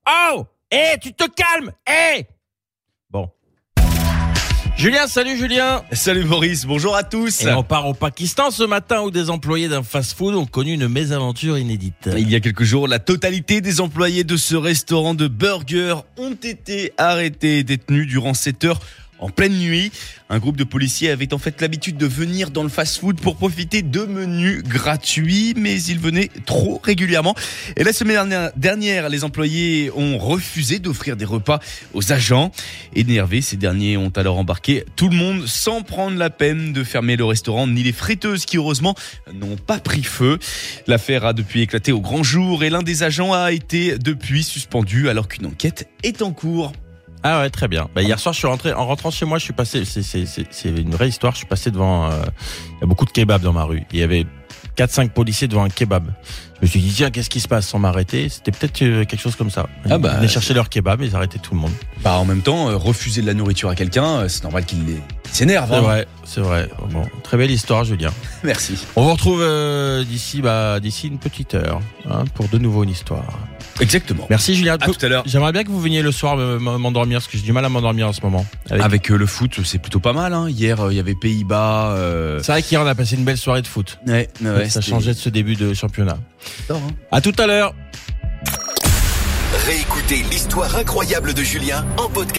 Oh, tu te calmes. Bon. Julien, salut Julien. Salut Maurice, bonjour à tous. Et on part au Pakistan ce matin où des employés d'un fast-food ont connu une mésaventure inédite. Il y a quelques jours, la totalité des employés de ce restaurant de burgers ont été arrêtés et détenus durant 7 heures en pleine nuit. Un groupe de policiers avait en fait l'habitude de venir dans le fast-food pour profiter de menus gratuits, mais ils venaient trop régulièrement. Et la semaine dernière, les employés ont refusé d'offrir des repas aux agents. Énervés, ces derniers ont alors embarqué tout le monde sans prendre la peine de fermer le restaurant, ni les friteuses qui heureusement n'ont pas pris feu. L'affaire a depuis éclaté au grand jour et l'un des agents a été depuis suspendu alors qu'une enquête est en cours. Ah ouais, très bien. Hier soir, je suis rentré. En rentrant chez moi, je suis passé. C'est une vraie histoire. Je suis passé devant. Il y a beaucoup de kebabs dans ma rue. Il y avait 4-5 policiers devant un kebab. Je me suis dit tiens, qu'est-ce qui se passe sans m'arrêter? C'était peut-être quelque chose comme ça. Ils venaient chercher leur kebab et ils arrêtaient tout le monde. En même temps, refuser de la nourriture à quelqu'un, c'est normal qu'il s'énerve. C'est vrai. Bon, très belle histoire, Julien. Merci. On vous retrouve d'ici une petite heure pour de nouveau une histoire. Exactement. Merci Julien. À tout à l'heure. J'aimerais bien que vous veniez le soir m'endormir parce que j'ai du mal à m'endormir en ce moment. Avec le foot, c'est plutôt pas mal. Hier, il y avait Pays-Bas. C'est vrai qu'hier on a passé une belle soirée de foot. Ouais, ça changeait de ce début de championnat. J'adore, À tout à l'heure. Réécoutez l'histoire incroyable de Julien en podcast.